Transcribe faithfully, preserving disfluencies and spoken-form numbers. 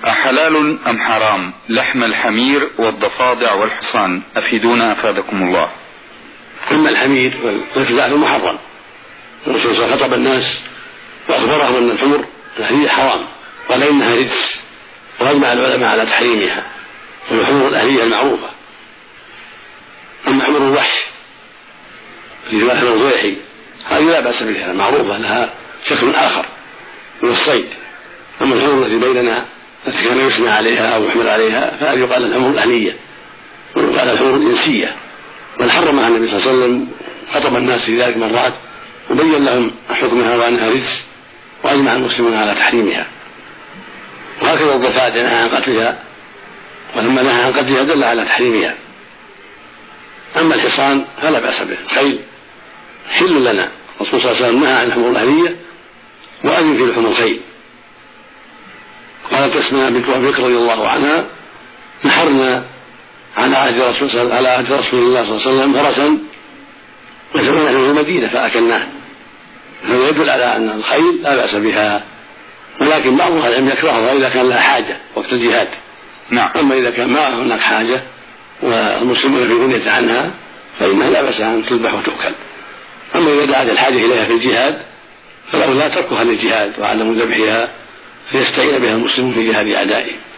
أحلال أم حرام لحم الحمير والضفادع والحصان؟ أفيدونا أفادكم الله. أما الحمير والمتبع محرم، الرسول صلى الله عليه وسلم خطب الناس وأخبرهم أن الحمر الأهلية حرام، قال إنها رجس، وأجمع العلماء على تحريمها والحمر الأهلية المعروفة. أما حمر الوحش في جماعة الوضيحي هذه لا بأس بها، معروفة لها شكل آخر من الصيد. أما الحمر التي بيننا التي كان يسمى عليها أو يحمل عليها فهذه يقال الحمر الأهلية ويقال الحمر الإنسية، بل حرمها النبي صلى الله عليه وسلم، خطب الناس في ذلك مرات وبين لهم حكمها وأنها رجس، وأجمع المسلمون على تحريمها. وهكذا الضفادع نهى عن قتلها، ولما نهى عن قتلها دل على تحريمها. أما الحصان فلا بأس به، الخيل حل لنا، الرسول صلى الله عليه وسلم نهى عن الحمر الأهلية وأذن في لحوم الخيل. قالت أسماء بنت أبي بكر رضي الله عنها: نحرنا على عهد رسول على عهد رسول الله صلى الله عليه وسلم فرسا وجمعنا في المدينة فأكلناه. هذا يدل على أن الخيل لا بأس بها، ولكن بعض أهل العلم يكرهها إذا كان لها حاجة وقت الجهاد. نعم. أما إذا كان ما هناك حاجة والمسلمون في غنية عنها فإنها لا بأس أن تذبح وتؤكل. أما إذا دعت الحاجة إليها في الجهاد فله لا تركها للجهاد وعدم ذبحها، فيستعين بها المسلمون في جهاد أعدائه.